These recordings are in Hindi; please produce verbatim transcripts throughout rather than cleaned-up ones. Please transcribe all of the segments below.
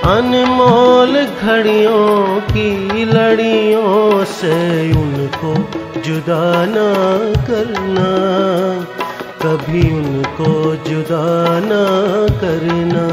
अनमोल घड़ियों की लड़ियों से उनको जुदा ना करना, कभी उनको जुदा ना करना।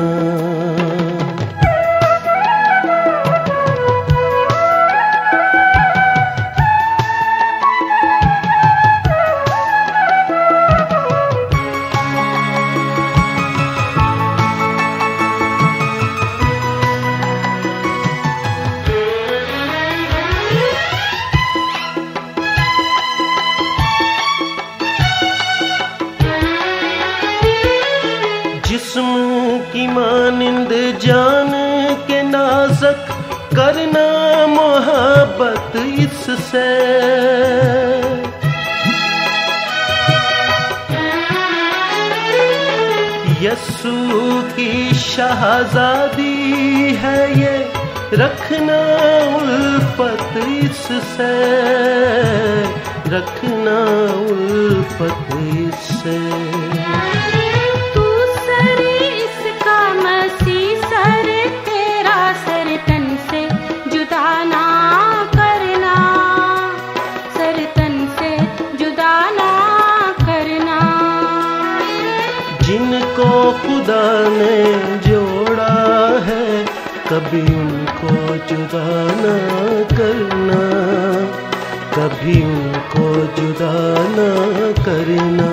जिस्म की मानिंद जान के नाज़क करना मोहब्बत इससे, यस्सू की शहज़ादी है ये रखना उल्फत इससे, रखना उल्फत इससे। जिनको खुदा ने जोड़ा है कभी उनको जुदा ना करना, कभी उनको जुदा ना करना।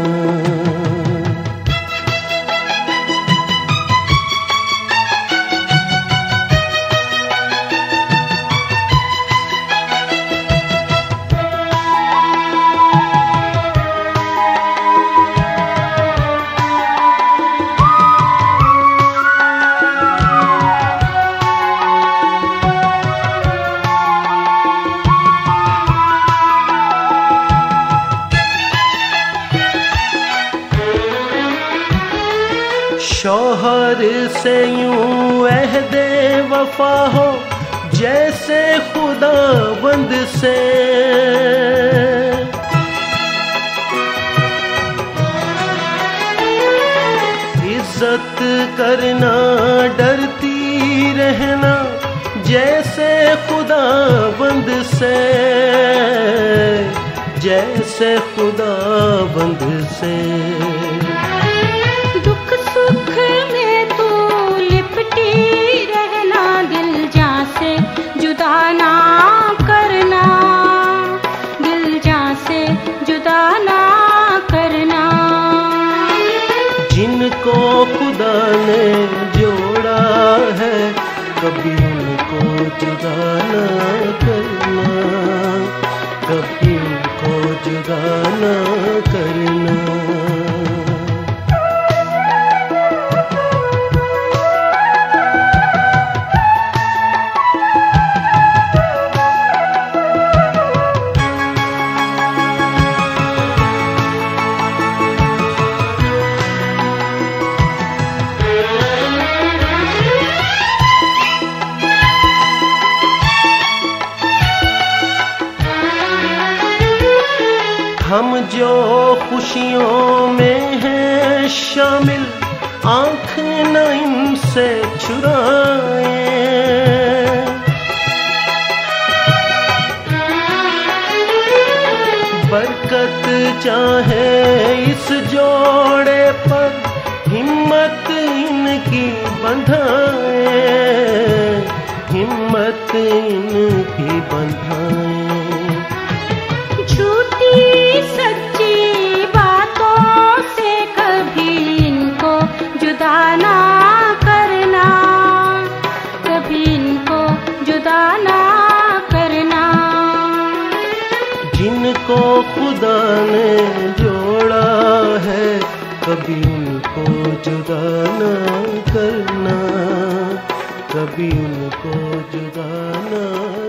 शौहर से यूं अहदे वफा हो जैसे खुदाबंद से, इज्जत करना डरती रहना जैसे खुदाबंद से, जैसे खुदाबंद से। दुख सुख में तू लिपटी रहना, दिल जान से जुदा ना करना, दिल जान से जुदा ना करना। जिनको खुदा ने जोड़ा है कभी उनको जुदा ना करना, कभी उनको जुदा ना करना। हम जो खुशियों में हैं शामिल आँख न इनसे चुराए, बरकत चाहे इस जोड़े पर हिम्मत इनकी बंधाए, हिम्मत इनकी बंधाए। सच्ची बातों से कभी इनको जुदा ना करना, कभी इनको जुदा ना करना। जिनको खुदा ने जोड़ा है कभी उनको जुदा ना करना, कभी उनको जुदा ना